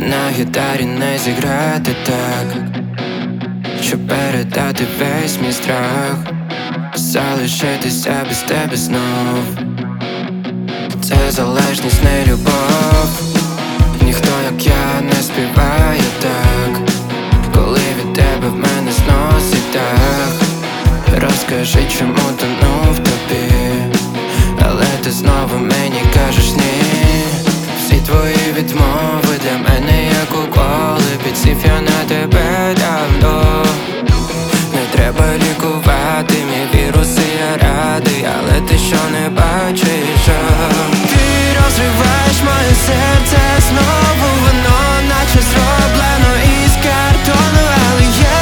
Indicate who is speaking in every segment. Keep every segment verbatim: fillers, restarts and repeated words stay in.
Speaker 1: на гітарі не зіграти так, щоб передати весь мій страх, залишитися без тебе знов. Це залежність, не любов. Ніхто, як я, не співає так, коли від тебе в мене зносить дах. Розкажи, чому тонув тобі, але ти знову мені кажеш ні. Всі твої відмови для мене як уколи, підсів я на тебе давно. Не треба лікувати мій вірус, і я радий, але ти що не бачиш? Ти розриваєш моє серце знову, воно наче зроблено із картону, але я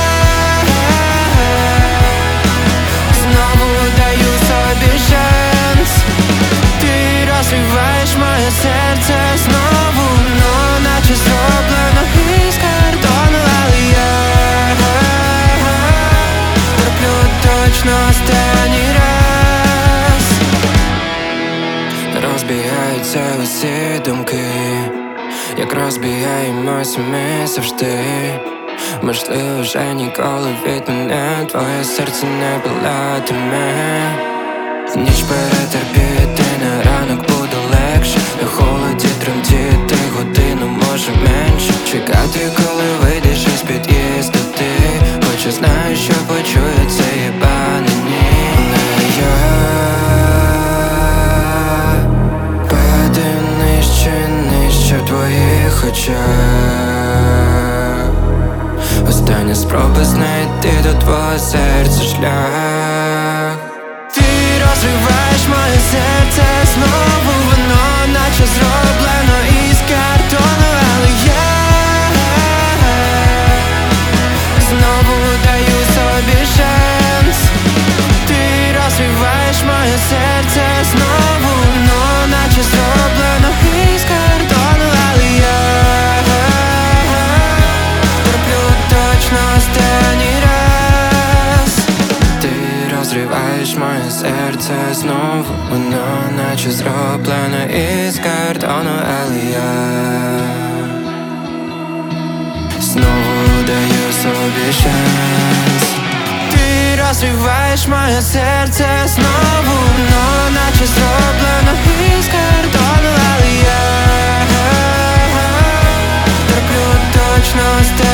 Speaker 1: знову даю собі шанс. Ти розриваєш моє серце знову, воно наче зроблено із картону, але я терплю точно останній раз. Розбігаються усі думки, як розбігаємося ми завжди. Можливо, вже ніколи від мене твоє серце не палатиме. Ніч перетерпіти, на ранок буде легше. На холоді тремтіти годину, може менше. Чекати, коли вийдеш із під'їзду ти, хоч я знаю, що почує це єбане ні. Але я падаю нижче, нижче в твоїх очах. Остання спроба знайти до твого серця шлях. Ти розриваєш моє серце знову, воно наче зроблено із картону, але я знову даю собі шанс. Ти розриваєш моє серце знову, воно наче зроблено із картону, але я терплю точно останній раз. Ти розриваєш моє серце знову, воно наче зроблено із картону, але я знову даю собі шанс. Ти розриваєш моє серце знову, воно наче зроблено із картону, але я терплю точно останній раз.